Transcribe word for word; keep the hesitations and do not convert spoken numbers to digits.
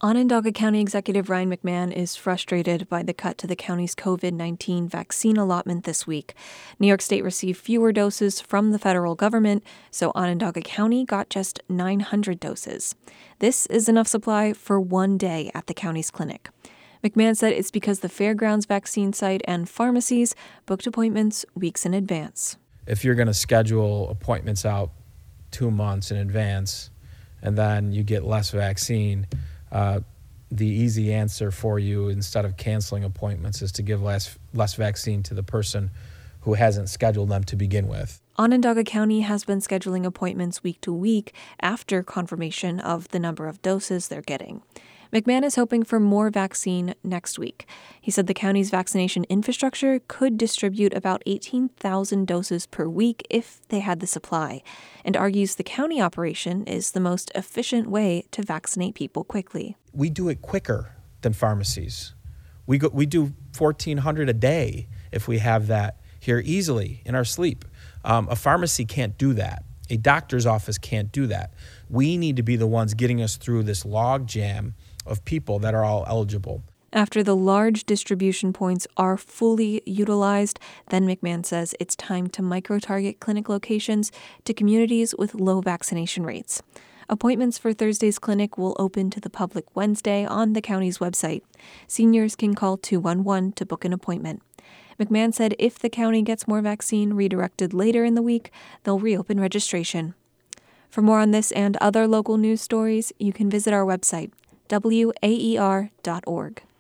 Onondaga County Executive Ryan McMahon is frustrated by the cut to the county's covid nineteen vaccine allotment this week. New York State received fewer doses from the federal government, so Onondaga County got just nine hundred doses. This is enough supply for one day at the county's clinic. McMahon said it's because the Fairgrounds vaccine site and pharmacies booked appointments weeks in advance. If you're going to schedule appointments out two months in advance and then you get less vaccine, Uh, the easy answer for you, instead of canceling appointments, is to give less less vaccine to the person who hasn't scheduled them to begin with. Onondaga County has been scheduling appointments week to week after confirmation of the number of doses they're getting. McMahon is hoping for more vaccine next week. He said the county's vaccination infrastructure could distribute about eighteen thousand doses per week if they had the supply, and argues the county operation is the most efficient way to vaccinate people quickly. We do it quicker than pharmacies. We go, we do fourteen hundred a day if we have that here easily in our sleep. Um, a pharmacy can't do that. A doctor's office can't do that. We need to be the ones getting us through this log jam of people that are all eligible. After the large distribution points are fully utilized, then McMahon says it's time to micro-target clinic locations to communities with low vaccination rates. Appointments for Thursday's clinic will open to the public Wednesday on the county's website. Seniors can call two one one to book an appointment. McMahon said if the county gets more vaccine redirected later in the week, they'll reopen registration. For more on this and other local news stories, you can visit our website, W A E R dot org.